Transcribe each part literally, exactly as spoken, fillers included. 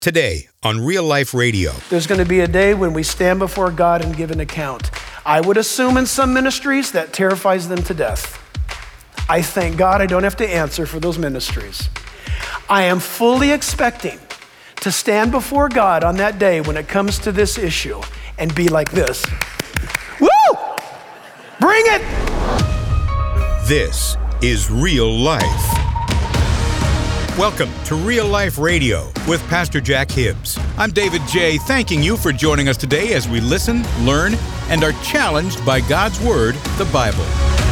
Today on Real Life Radio. There's going to be a day when we stand before God and give an account. I would assume in some ministries that terrifies them to death. I thank God I don't have to answer for those ministries. I am fully expecting to stand before God on that day when it comes to this issue and be like this. Woo! Bring it! This is Real Life. Welcome to Real Life Radio with Pastor Jack Hibbs. I'm David J., thanking you for joining us today as we listen, learn, and are challenged by God's Word, the Bible.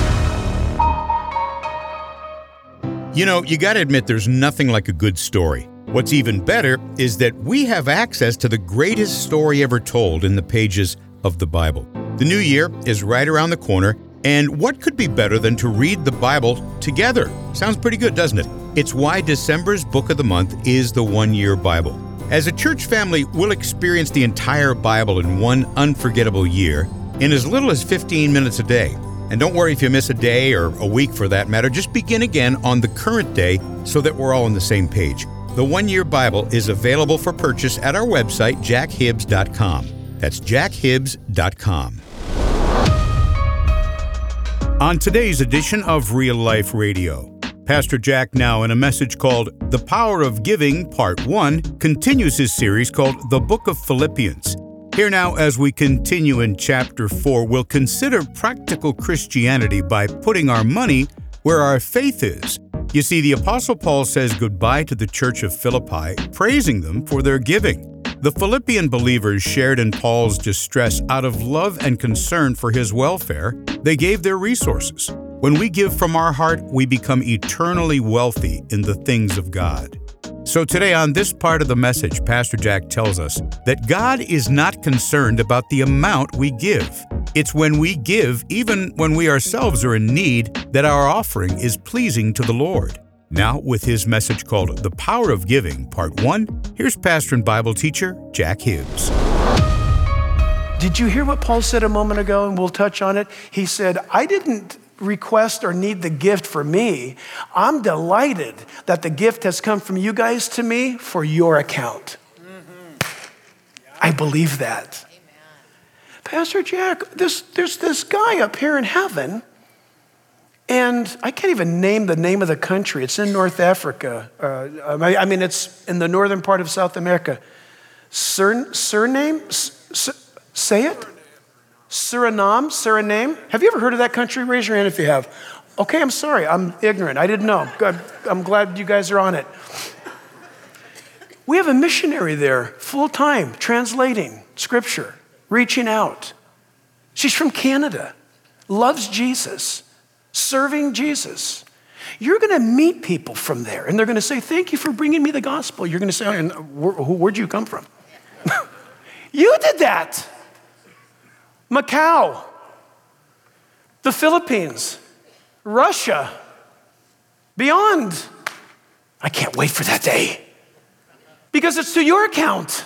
You know, you got to admit there's nothing like a good story. What's even better is that we have access to the greatest story ever told in the pages of the Bible. The new year is right around the corner, and what could be better than to read the Bible together? Sounds pretty good, doesn't it? It's why December's book of the month is the One-Year Bible. As a church family, we'll experience the entire Bible in one unforgettable year in as little as fifteen minutes a day. And don't worry if you miss a day or a week for that matter. Just begin again on the current day so that we're all on the same page. The One-Year Bible is available for purchase at our website, jack hibbs dot com. That's jack hibbs dot com. On today's edition of Real Life Radio, Pastor Jack, now in a message called The Power of Giving, Part one, continues his series called The Book of Philippians. Here now, as we continue in Chapter four, we'll consider practical Christianity by putting our money where our faith is. You see, the Apostle Paul says goodbye to the church of Philippi, praising them for their giving. The Philippian believers shared in Paul's distress out of love and concern for his welfare. They gave their resources. When we give from our heart, we become eternally wealthy in the things of God. So today on this part of the message, Pastor Jack tells us that God is not concerned about the amount we give. It's when we give, even when we ourselves are in need, that our offering is pleasing to the Lord. Now, with his message called The Power of Giving, Part one, here's pastor and Bible teacher Jack Hibbs. Did you hear what Paul said a moment ago? And we'll touch on it. He said, I didn't request or need the gift for me. I'm delighted that the gift has come from you guys to me for your account. Mm-hmm. I believe that. Amen. Pastor Jack, this, there's this guy up here in heaven, and I can't even name the name of the country. It's in North Africa. Uh, I mean, it's in the northern part of South America. Sur, surname? Sur, say it? Suriname, Suriname. Have you ever heard of that country? Raise your hand if you have. Okay, I'm sorry. I'm ignorant. I didn't know. Good. I'm glad you guys are on it. We have a missionary there, full-time, translating scripture, reaching out. She's from Canada, loves Jesus, serving Jesus. You're going to meet people from there, and they're going to say, thank you for bringing me the gospel. You're going to say, oh, where, where'd you come from? You did that. Macau, the Philippines, Russia, beyond. I can't wait for that day because it's to your account.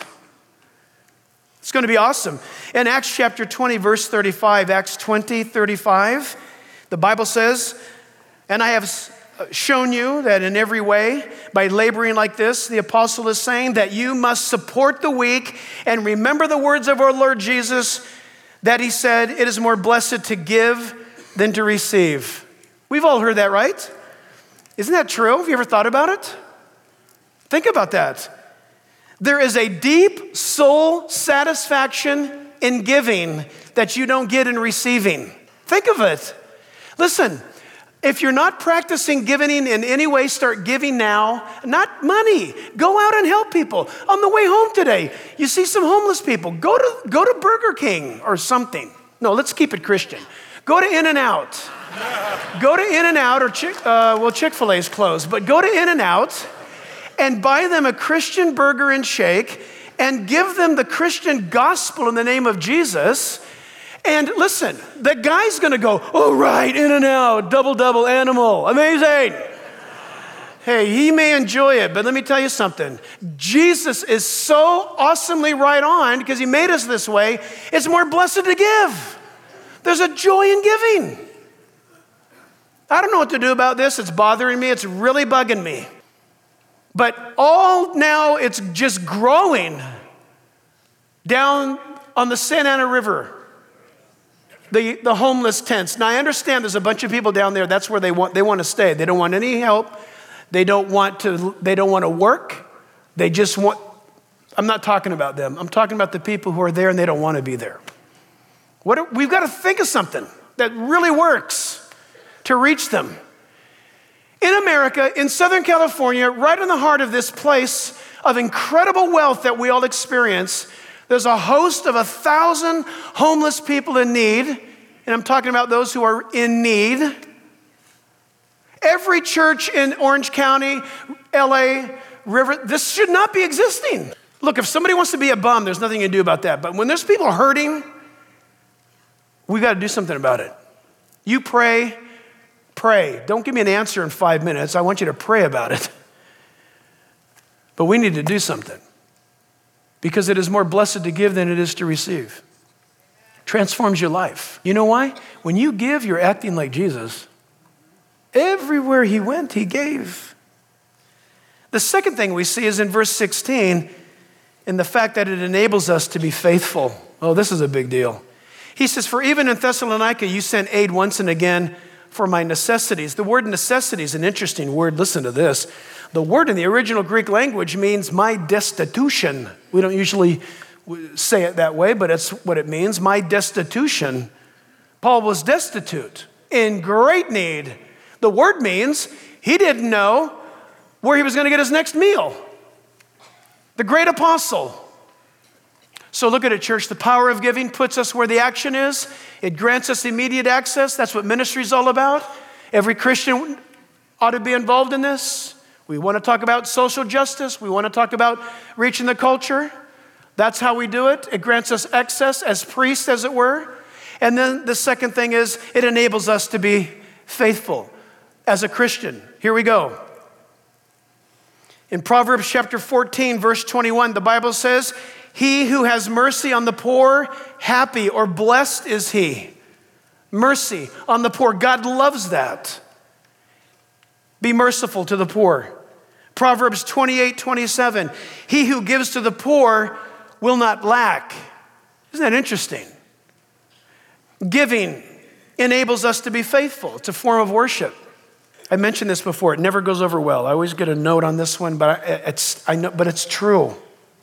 It's going to be awesome. In Acts chapter twenty, verse thirty-five, Acts twenty, thirty-five, the Bible says, and I have shown you that in every way, by laboring like this, the apostle is saying that you must support the weak and remember the words of our Lord Jesus, that he said, it is more blessed to give than to receive. We've all heard that, right? Isn't that true? Have you ever thought about it? Think about that. There is a deep soul satisfaction in giving that you don't get in receiving. Think of it. Listen, if you're not practicing giving in any way, start giving now. Not money. Go out and help people. On the way home today, you see some homeless people. Go to go to Burger King or something. No, let's keep it Christian. Go to In-N-Out. Go to In-N-Out or Chick, uh, well, Chick-fil-A is closed, but go to In-N-Out and buy them a Christian burger and shake and give them the Christian gospel in the name of Jesus. And listen, the guy's gonna go, oh right, In-N-Out, double-double animal, amazing. Hey, he may enjoy it, but let me tell you something. Jesus is so awesomely right on because he made us this way. It's more blessed to give. There's a joy in giving. I don't know what to do about this. It's bothering me. It's really bugging me. But all now it's just growing down on the Santa Ana River. The, the homeless tents. Now I understand there's a bunch of people down there, that's where they want, they want to stay. They don't want any help. They don't want to, they don't want to work. They just want, I'm not talking about them. I'm talking about the people who are there and they don't want to be there. What are, we've got to think of something that really works to reach them. In America, in Southern California, right in the heart of this place of incredible wealth that we all experience, there's a host of a thousand homeless people in need, and I'm talking about those who are in need. Every church in Orange County, L A, River, this should not be existing. Look, if somebody wants to be a bum, there's nothing you can do about that. But when there's people hurting, we've got to do something about it. You pray, pray. Don't give me an answer in five minutes. I want you to pray about it. But we need to do something. Because it is more blessed to give than it is to receive. Transforms your life. You know why? When you give, you're acting like Jesus. Everywhere he went, he gave. The second thing we see is in verse sixteen, in the fact that it enables us to be faithful. Oh, this is a big deal. He says, for even in Thessalonica, you sent aid once and again for my necessities. The word necessity is an interesting word. Listen to this. The word in the original Greek language means my destitution. We don't usually say it that way, but it's what it means, my destitution. Paul was destitute, in great need. The word means he didn't know where he was going to get his next meal. The great apostle. So look at it, church. The power of giving puts us where the action is. It grants us immediate access. That's what ministry is all about. Every Christian ought to be involved in this. We want to talk about social justice. We want to talk about reaching the culture. That's how we do it. It grants us access as priests, as it were. And then the second thing is it enables us to be faithful as a Christian. Here we go. In Proverbs chapter fourteen, verse twenty-one, the Bible says, he who has mercy on the poor, happy or blessed is he. Mercy on the poor. God loves that. Be merciful to the poor. Proverbs twenty-eight, twenty-seven. He who gives to the poor will not lack. Isn't that interesting? Giving enables us to be faithful. It's a form of worship. I mentioned this before. It never goes over well. I always get a note on this one, but it's I know, but it's true.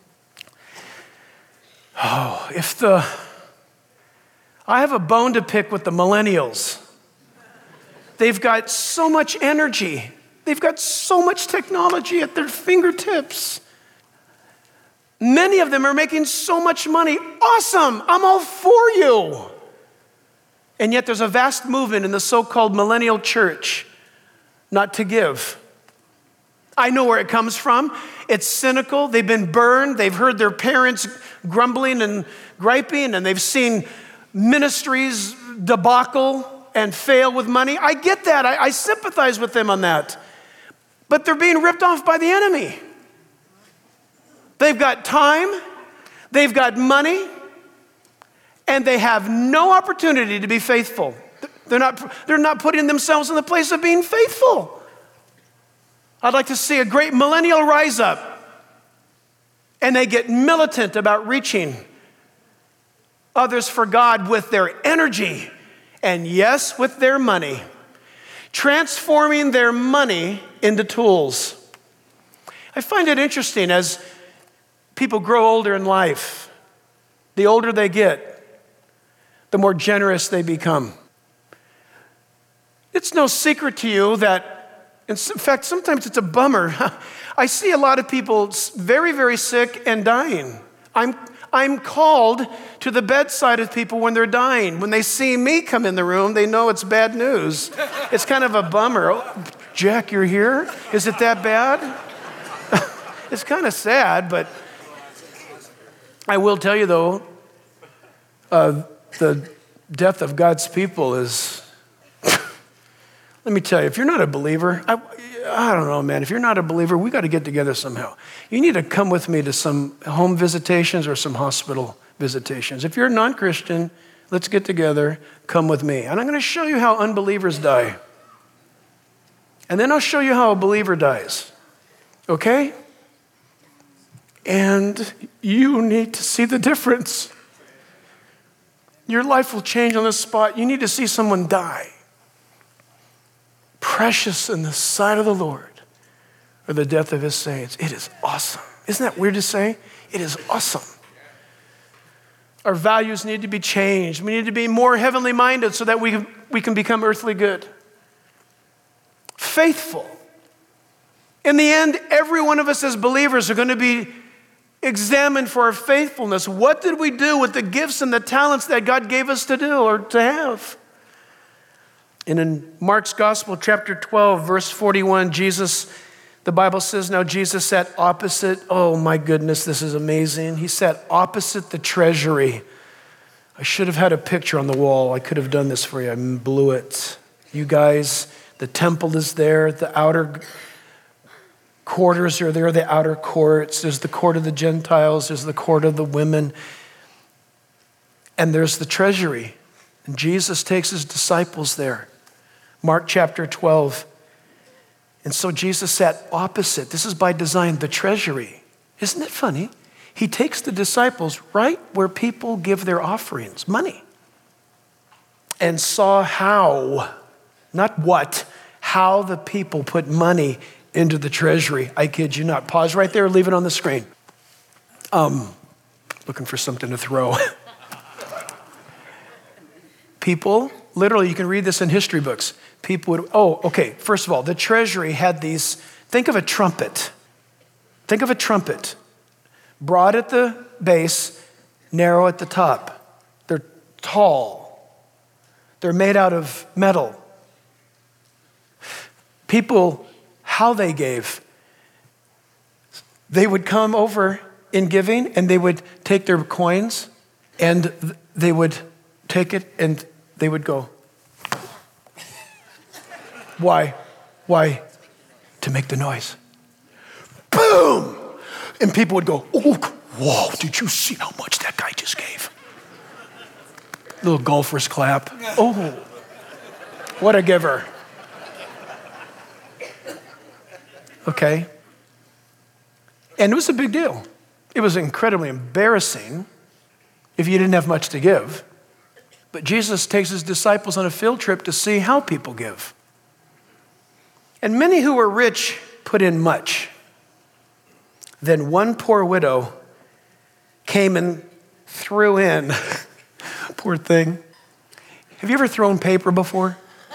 Oh, if the I have a bone to pick with the millennials. They've got so much energy. They've got so much technology at their fingertips. Many of them are making so much money. Awesome, I'm all for you. And yet there's a vast movement in the so-called millennial church not to give. I know where it comes from. It's cynical. They've been burned. They've heard their parents grumbling and griping, and they've seen ministries debacle and fail with money. I get that. I, I sympathize with them on that. But they're being ripped off by the enemy. They've got time, they've got money, and they have no opportunity to be faithful. They're not, they're not putting themselves in the place of being faithful. I'd like to see a great millennial rise up, and they get militant about reaching others for God with their energy. And yes, with their money, transforming their money into tools. I find it interesting as people grow older in life, the older they get, the more generous they become. It's no secret to you that, in fact, sometimes it's a bummer. I see a lot of people very, very sick and dying. I'm I'm called to the bedside of people when they're dying. When they see me come in the room, they know it's bad news. It's kind of a bummer. Oh, Jack, you're here? Is it that bad? It's kind of sad, but I will tell you, though, uh, the death of God's people is, let me tell you, if you're not a believer, I, I don't know, man. If you're not a believer, we got to get together somehow. You need to come with me to some home visitations or some hospital visitations. If you're a non-Christian, let's get together, come with me. And I'm going to show you how unbelievers die. And then I'll show you how a believer dies. okay? And you need to see the difference. Your life will change on the spot. You need to see someone die. Precious in the sight of the Lord are the death of his saints. It is awesome. Isn't that weird to say? It is awesome. Our values need to be changed. We need to be more heavenly minded so that we, we can become earthly good. Faithful. In the end, every one of us as believers are going to be examined for our faithfulness. What did we do with the gifts and the talents that God gave us to do or to have? And in Mark's Gospel, chapter twelve, verse forty-one, Jesus, the Bible says, now Jesus sat opposite, oh my goodness, this is amazing. He sat opposite the treasury. I should have had a picture on the wall. I could have done this for you. I blew it. You guys, the temple is there. The outer quarters are there, the outer courts. There's the court of the Gentiles. There's the court of the women. And there's the treasury. And Jesus takes his disciples there. Mark chapter twelve. And so Jesus sat opposite. This is by design, the treasury. Isn't it funny? He takes the disciples right where people give their offerings, money, and saw how, not what, how the people put money into the treasury. I kid you not. Pause right there, leave it on the screen. Um, looking for something to throw. People, literally, you can read this in history books. People would, oh, okay, first of all, the treasury had these, think of a trumpet. Think of a trumpet. Broad at the base, narrow at the top. They're tall. They're made out of metal. People, how they gave. They would come over in giving and they would take their coins and they would take it and they would go. Why? Why? To make the noise. Boom! And people would go, oh, whoa, did you see how much that guy just gave? Little golfer's clap. Oh, what a giver. Okay. And it was a big deal. It was incredibly embarrassing if you didn't have much to give. But Jesus takes his disciples on a field trip to see how people give. And many who were rich put in much. Then one poor widow came and threw in. Poor thing. Have you ever thrown paper before?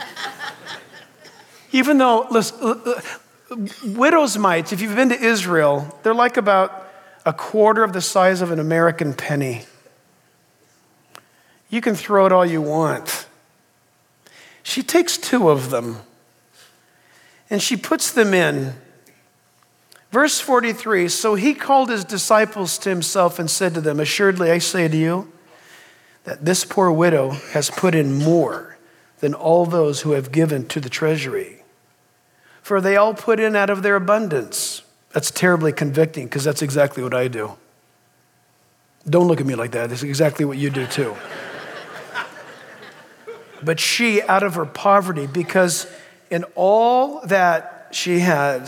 Even though, listen, widow's mites, if you've been to Israel, they're like about a quarter of the size of an American penny. You can throw it all you want. She takes two of them and she puts them in. Verse forty-three, so he called his disciples to himself and said to them, assuredly I say to you that this poor widow has put in more than all those who have given to the treasury. For they all put in out of their abundance. That's terribly convicting because that's exactly what I do. Don't look at me like that. That's exactly what you do too. But she, out of her poverty, because in all that she had,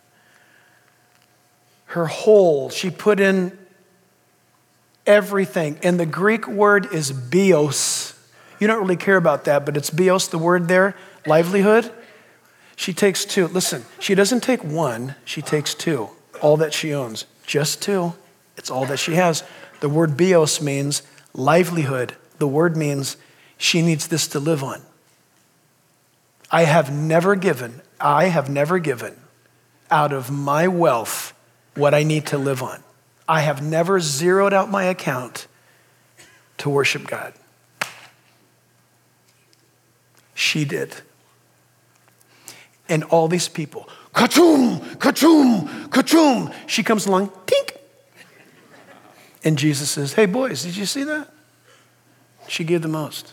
her whole, she put in everything. And the Greek word is bios. You don't really care about that, but it's bios, the word there, livelihood. She takes two. Listen, she doesn't take one, she takes two. All that she owns, just two. It's all that she has. The word bios means livelihood. The word means she needs this to live on. I have never given, I have never given out of my wealth what I need to live on. I have never zeroed out my account to worship God. She did. And all these people, ka-choom, ka-choom, ka-choom. She comes along, tink. And Jesus says, hey boys, did you see that? She gave the most.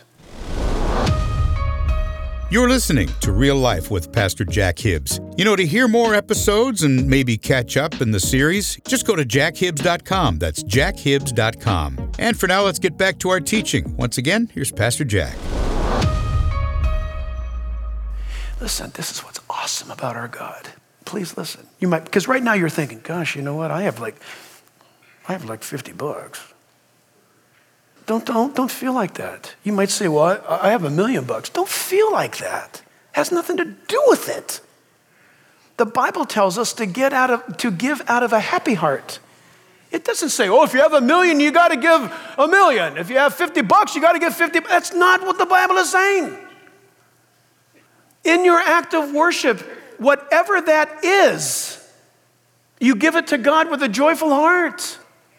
You're listening to Real Life with Pastor Jack Hibbs. You know, to hear more episodes and maybe catch up in the series, just go to jack hibbs dot com. That's jack hibbs dot com. And for now, let's get back to our teaching. Once again, here's Pastor Jack. Listen, this is what's awesome about our God. Please listen. You might, because right now you're thinking, gosh, you know what? I have like, I have like fifty bucks. Don't, don't, don't feel like that. You might say, well, I, I have a million bucks. Don't feel like that. It has nothing to do with it. The Bible tells us to get out of, to give out of a happy heart. It doesn't say, oh, if you have a million, you got to give a million. If you have fifty bucks, you got to give fifty. That's not what the Bible is saying. In your act of worship, whatever that is, you give it to God with a joyful heart.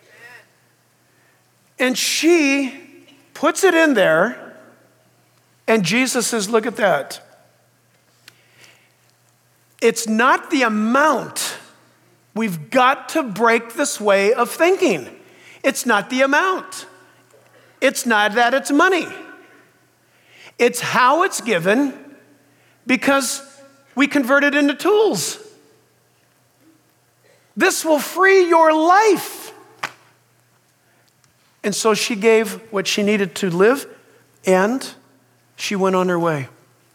And she puts it in there, and Jesus says, look at that. It's not the amount. We've got to break this way of thinking. It's not the amount. It's not that it's money. It's how it's given, because we convert it into tools. This will free your life. And so she gave what she needed to live, and she went on her way.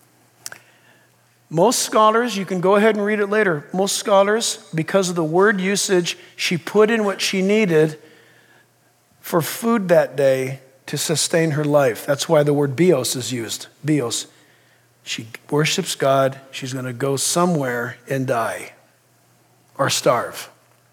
Most scholars, you can go ahead and read it later, most scholars, because of the word usage, she put in what she needed for food that day to sustain her life. That's why the word bios is used, bios. She worships God. She's going to go somewhere and die or starve.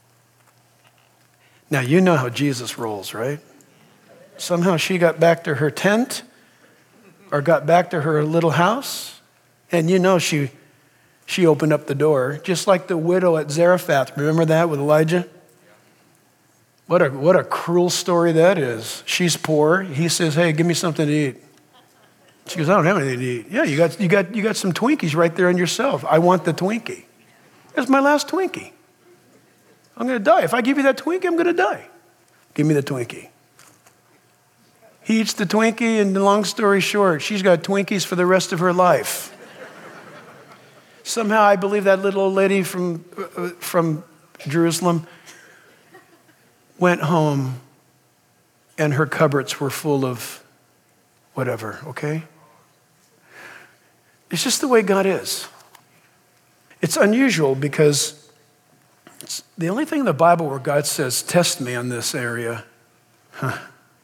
Now, you know how Jesus rolls, right? Somehow she got back to her tent or got back to her little house, and you know she, she opened up the door, just like the widow at Zarephath. Remember that with Elijah? What a, what a cruel story that is. She's poor. He says, hey, give me something to eat. She goes, I don't have anything to eat. Yeah, you got, you got, you got some Twinkies right there on yourself. I want the Twinkie. That's my last Twinkie. I'm going to die. If I give you that Twinkie, I'm going to die. Give me the Twinkie. He eats the Twinkie, and long story short, she's got Twinkies for the rest of her life. Somehow I believe that little old lady from, uh, from Jerusalem went home, and her cupboards were full of whatever, okay? It's just the way God is. It's unusual because it's the only thing in the Bible where God says, test me on this area. Huh.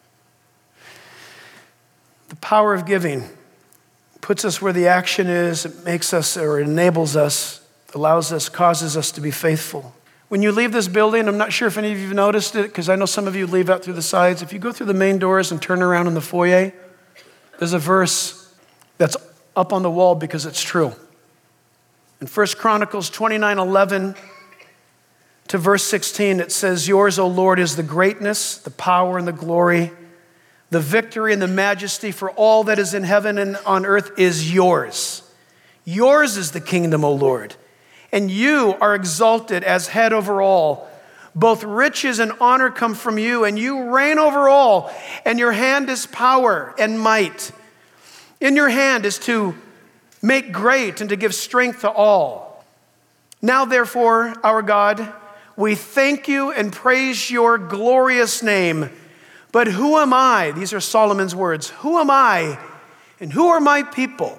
The power of giving puts us where the action is. It makes us, or enables us, allows us, causes us to be faithful. When you leave this building, I'm not sure if any of you have noticed it, because I know some of you leave out through the sides. If you go through the main doors and turn around in the foyer, there's a verse that's up on the wall because it's true. In First Chronicles twenty-nine eleven to verse sixteen, it says, yours, O Lord, is the greatness, the power, and the glory, the victory and the majesty, for all that is in heaven and on earth is yours. Yours is the kingdom, O Lord, and you are exalted as head over all. Both riches and honor come from you, and you reign over all, and your hand is power and might. In your hand is to make great and to give strength to all. Now, therefore, our God, we thank you and praise your glorious name. But who am I? These are Solomon's words. Who am I and who are my people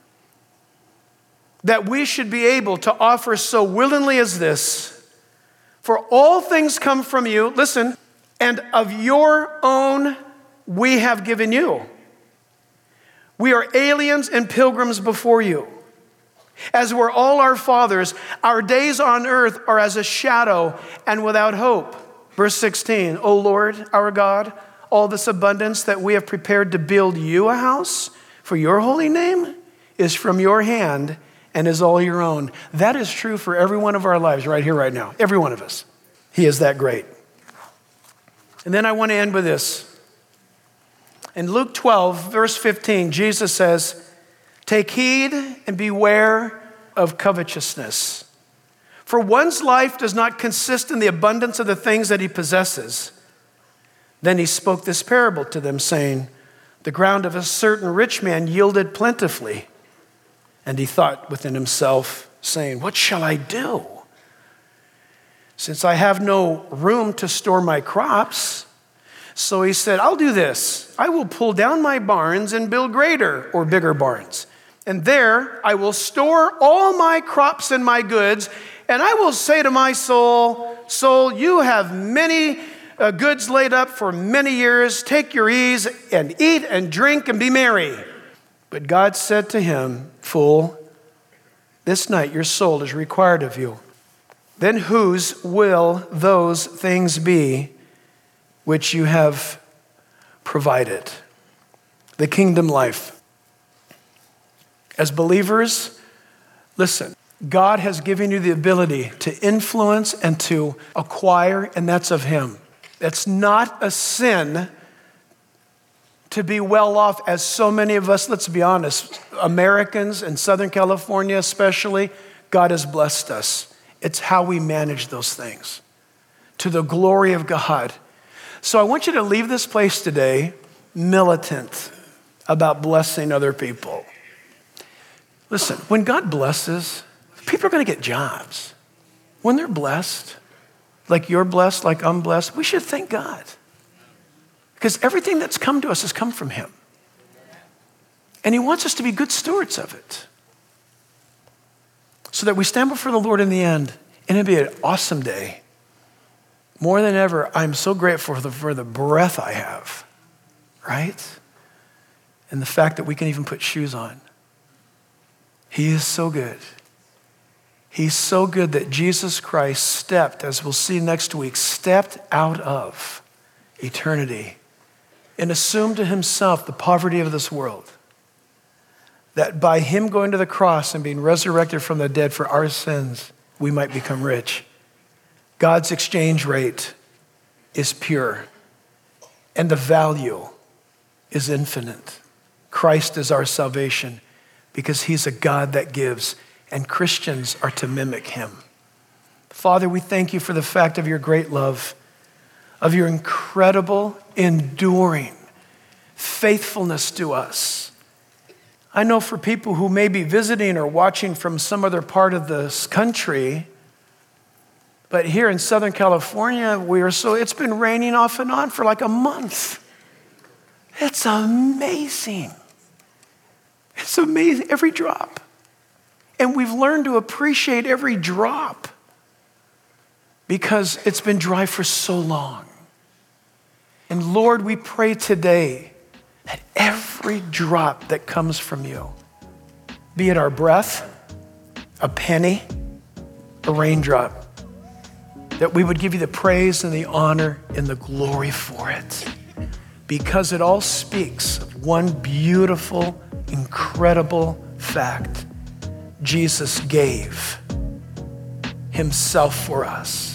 that we should be able to offer so willingly as this? For all things come from you, listen, and of your own we have given you. We are aliens and pilgrims before you. As were all our fathers, our days on earth are as a shadow and without hope. Verse sixteen, O Lord, our God, all this abundance that we have prepared to build you a house for your holy name is from your hand and is all your own. That is true for every one of our lives right here, right now. Every one of us. He is that great. And then I want to end with this. In Luke twelve, verse fifteen, Jesus says, take heed and beware of covetousness. For one's life does not consist in the abundance of the things that he possesses. Then he spoke this parable to them, saying, the ground of a certain rich man yielded plentifully. And he thought within himself, saying, what shall I do? Since I have no room to store my crops. So he said, I'll do this. I will pull down my barns and build greater or bigger barns. And there I will store all my crops and my goods. And I will say to my soul, soul, you have many uh, goods laid up for many years. Take your ease and eat and drink and be merry. But God said to him, fool, this night your soul is required of you. Then whose will those things be which you have provided? The kingdom life. As believers, listen, God has given you the ability to influence and to acquire, and that's of him. It's not a sin to be well off, as so many of us, let's be honest, Americans in Southern California especially, God has blessed us. It's how we manage those things to the glory of God. So I want you to leave this place today militant about blessing other people. Listen, when God blesses, people are going to get jobs. When they're blessed, like you're blessed, like I'm blessed, we should thank God. Because everything that's come to us has come from him. And he wants us to be good stewards of it. So that we stand before the Lord in the end, and it'll be an awesome day. More than ever, I'm so grateful for the, for the breath I have, right? And the fact that we can even put shoes on. He is so good. He's so good that Jesus Christ stepped, as we'll see next week, stepped out of eternity and assumed to himself the poverty of this world. That by him going to the cross and being resurrected from the dead for our sins, we might become rich. God's exchange rate is pure, and the value is infinite. Christ is our salvation because he's a God that gives, and Christians are to mimic him. Father, we thank you for the fact of your great love, of your incredible, enduring faithfulness to us. I know for people who may be visiting or watching from some other part of this country, but here in Southern California, we are so, it's been raining off and on for like a month. It's amazing. It's amazing, every drop. And we've learned to appreciate every drop because it's been dry for so long. And Lord, we pray today that every drop that comes from you, be it our breath, a penny, a raindrop, that we would give you the praise and the honor and the glory for it. Because it all speaks of one beautiful, incredible fact. Jesus gave himself for us.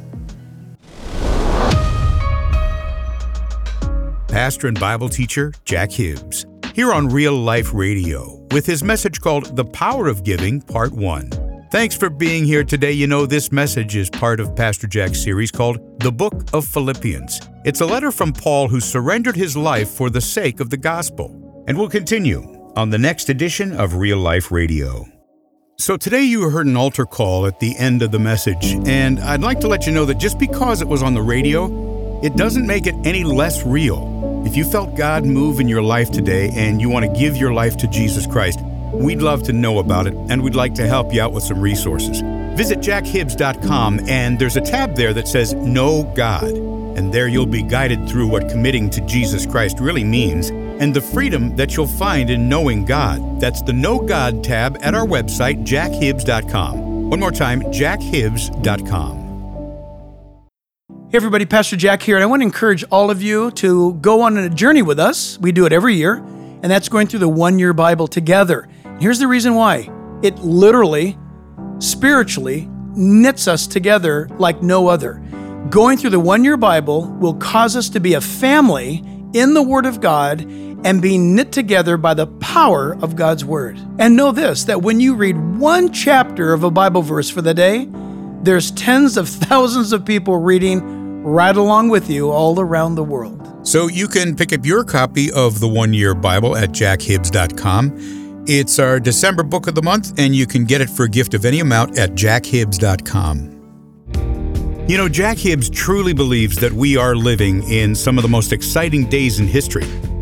Pastor and Bible teacher Jack Hibbs, here on Real Life Radio, with his message called The Power of Giving, Part one. Thanks for being here today. You know, this message is part of Pastor Jack's series called The Book of Philippians. It's a letter from Paul who surrendered his life for the sake of the gospel. And we'll continue on the next edition of Real Life Radio. So today you heard an altar call at the end of the message, and I'd like to let you know that just because it was on the radio, it doesn't make it any less real. If you felt God move in your life today and you want to give your life to Jesus Christ, we'd love to know about it, and we'd like to help you out with some resources. Visit jack hibbs dot com, and there's a tab there that says Know God. And there you'll be guided through what committing to Jesus Christ really means and the freedom that you'll find in knowing God. That's the Know God tab at our website, jack hibbs dot com. One more time, jack hibbs dot com. Hey everybody, Pastor Jack here, and I want to encourage all of you to go on a journey with us. We do it every year, and that's going through the one-year Bible together. And here's the reason why. It literally, spiritually, knits us together like no other. Going through the one-year Bible will cause us to be a family in the Word of God and being knit together by the power of God's Word. And know this, that when you read one chapter of a Bible verse for the day, there's tens of thousands of people reading right along with you all around the world. So you can pick up your copy of the One-Year Bible at jack hibbs dot com. It's our December book of the month, and you can get it for a gift of any amount at jack hibbs dot com. You know, Jack Hibbs truly believes that we are living in some of the most exciting days in history.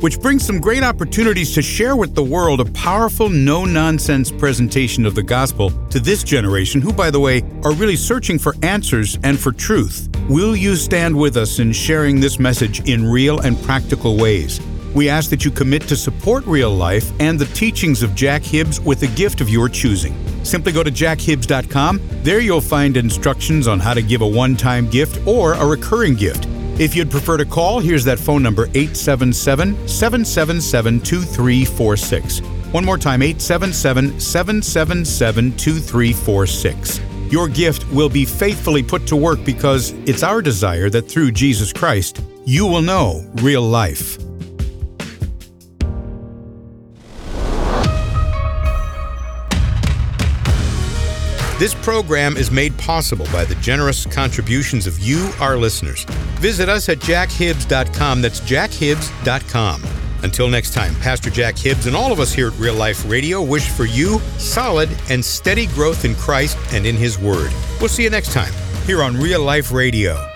which brings some great opportunities to share with the world a powerful, no-nonsense presentation of the gospel to this generation who, by the way, are really searching for answers and for truth. Will you stand with us in sharing this message in real and practical ways? We ask that you commit to support Real Life and the teachings of Jack Hibbs with a gift of your choosing. Simply go to jack hibbs dot com. There you'll find instructions on how to give a one-time gift or a recurring gift. If you'd prefer to call, here's that phone number, eight seven seven, seven seven seven, two three four six. One more time, eight seven seven, seven seven seven, two three four six. Your gift will be faithfully put to work because it's our desire that through Jesus Christ, you will know real life. This program is made possible by the generous contributions of you, our listeners. Visit us at jack hibbs dot com. That's jack hibbs dot com. Until next time, Pastor Jack Hibbs and all of us here at Real Life Radio wish for you solid and steady growth in Christ and in His Word. We'll see you next time here on Real Life Radio.